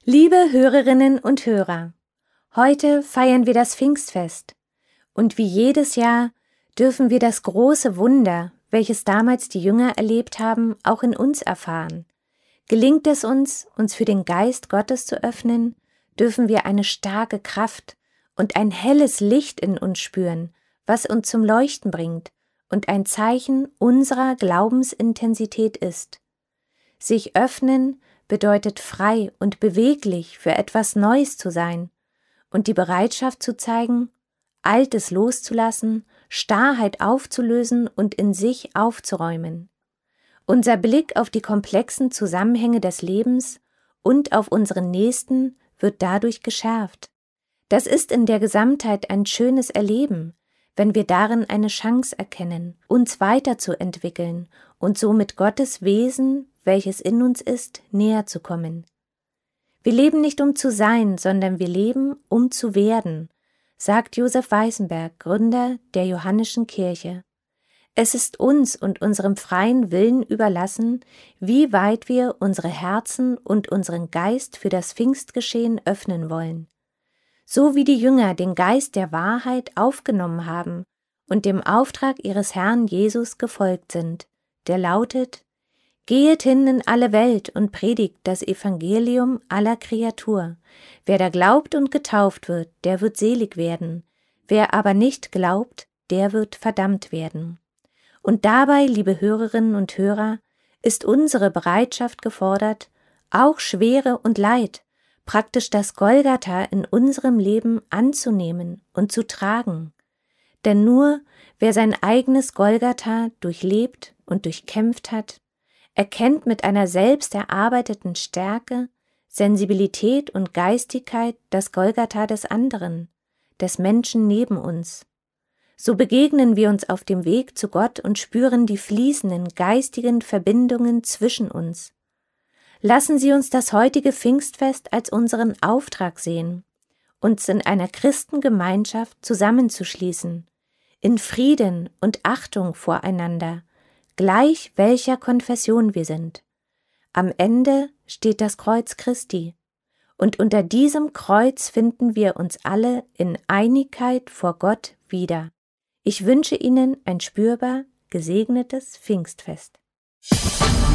Liebe Hörerinnen und Hörer, heute feiern wir das Pfingstfest und wie jedes Jahr dürfen wir das große Wunder, welches damals die Jünger erlebt haben, auch in uns erfahren. Gelingt es uns, uns für den Geist Gottes zu öffnen, dürfen wir eine starke Kraft und ein helles Licht in uns spüren, was uns zum Leuchten bringt und ein Zeichen unserer Glaubensintensität ist. Sich öffnen bedeutet frei und beweglich für etwas Neues zu sein und die Bereitschaft zu zeigen, Altes loszulassen, Starrheit aufzulösen und in sich aufzuräumen. Unser Blick auf die komplexen Zusammenhänge des Lebens und auf unseren Nächsten wird dadurch geschärft. Das ist in der Gesamtheit ein schönes Erleben, wenn wir darin eine Chance erkennen, uns weiterzuentwickeln und so mit Gottes Wesen, welches in uns ist, näher zu kommen. Wir leben nicht um zu sein, sondern wir leben um zu werden, sagt Josef Weißenberg, Gründer der Johannischen Kirche. Es ist uns und unserem freien Willen überlassen, wie weit wir unsere Herzen und unseren Geist für das Pfingstgeschehen öffnen wollen. So wie die Jünger den Geist der Wahrheit aufgenommen haben und dem Auftrag ihres Herrn Jesus gefolgt sind, der lautet: Gehet hin in alle Welt und predigt das Evangelium aller Kreatur. Wer da glaubt und getauft wird, der wird selig werden. Wer aber nicht glaubt, der wird verdammt werden. Und dabei, liebe Hörerinnen und Hörer, ist unsere Bereitschaft gefordert, auch Schwere und Leid, praktisch das Golgatha in unserem Leben anzunehmen und zu tragen. Denn nur wer sein eigenes Golgatha durchlebt und durchkämpft hat, erkennt mit einer selbst erarbeiteten Stärke, Sensibilität und Geistigkeit das Golgatha des anderen, des Menschen neben uns. So begegnen wir uns auf dem Weg zu Gott und spüren die fließenden geistigen Verbindungen zwischen uns. Lassen Sie uns das heutige Pfingstfest als unseren Auftrag sehen, uns in einer Christengemeinschaft zusammenzuschließen, in Frieden und Achtung voreinander, gleich welcher Konfession wir sind. Am Ende steht das Kreuz Christi, und unter diesem Kreuz finden wir uns alle in Einigkeit vor Gott wieder. Ich wünsche Ihnen ein spürbar gesegnetes Pfingstfest.